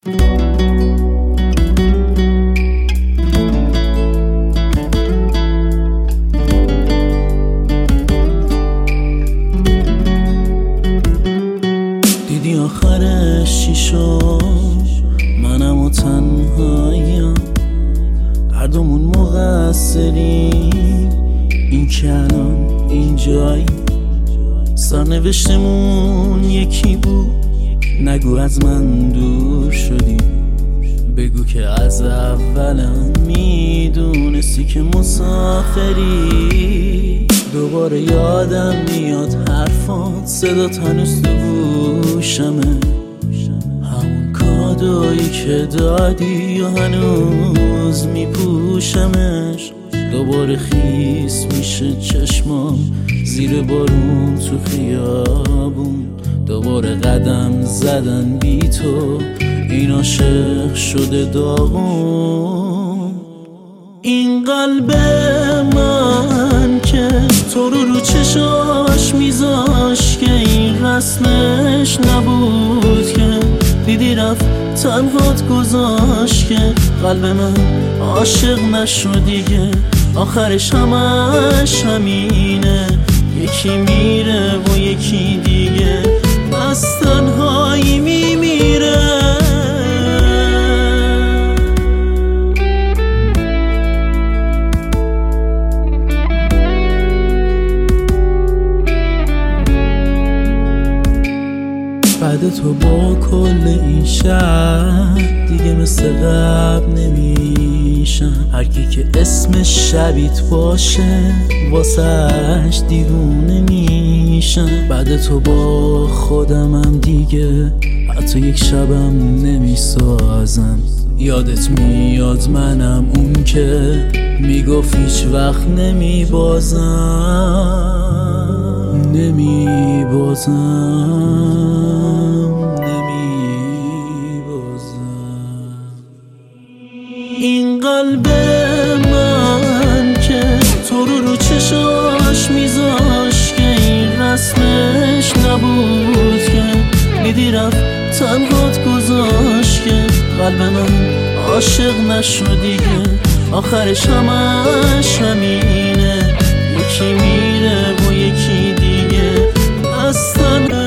دیدی آخرش چی شد؟ منم و تنهاییم، هر دومون مقصریم. این که الان اینجایی، سرنوشتمون یکی بود. نگو از من دور شدی، بگو که از اولم میدونستی که مسافری. دوباره یادم میاد حرفات، صدات هنوز تو گوشمه، همون کادویی که دادی و هنوز میپوشمش. دوباره خیس میشه چشمام زیر بارون تو خیابون، دوباره قدم زدن بی تو، این عاشق شده داغون. این قلب من که تو رو چشاش میذاش، که این رسمش نبود، که دیدی رفت تنهات گذاشت، که قلب من عاشق نشد دیگه. آخرش همش همینه، یکی میره و یکی دیگه از تنهایی میمیره. بعد تو با کل این شهر دیگه مثل قبل نمیشم. هرکی که اسمش شبیت باشه واسهش دیوونه میشم. بعد تو با خودمم دیگه حتی یک شبم نمیسازم. یادت میاد منم اون که میگفت هیچ وقت نمیبازم، این قلب من که تو رو چشاش میذاش، که این رسمش نبود، که دیدی رفت تنهات گذاشت، که قلب من عاشق نشد دیگه. آخرش همش همینه، یکی میره و یکی دیگه از تنهایی